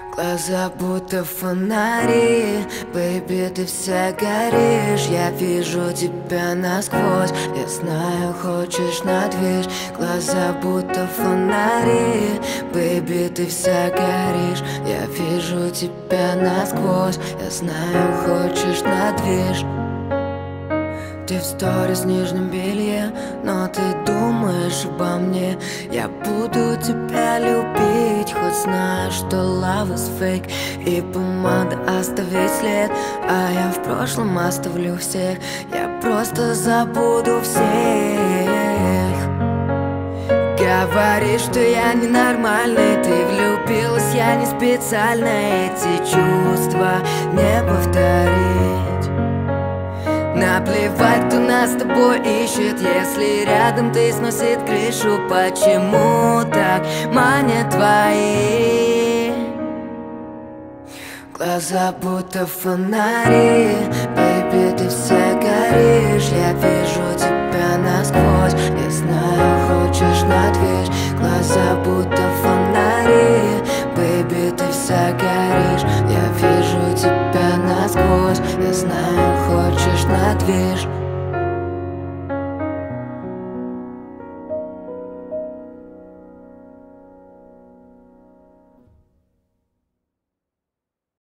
Глаза будто фонари, бэйби, ты вся горишь. Я вижу тебя насквозь, я знаю, хочешь на движ. Глаза будто фонари, бэйби, ты вся горишь. Я вижу тебя насквозь, я знаю, хочешь на движ. Ты в сторис в нижнем белье, но ты думаешь обо мне. Я буду тебя любить, хоть знаю, что love is fake. И помада оставит след, а я в прошлом оставлю всех. Я просто забуду всех. Говоришь, что я ненормальный, ты влюбилась, я не специально. Эти чувства не повторить. Наплевать, кто нас с тобой ищет, если рядом ты сносит крышу. Почему так манят твои глаза будто фонари? Бэйби, ты вся горишь, я вижу тебя насквозь. Я знаю, хочешь на движ.